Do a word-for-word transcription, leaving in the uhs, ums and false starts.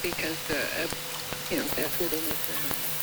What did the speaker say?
because, uh, uh, you know, that's where they make their money.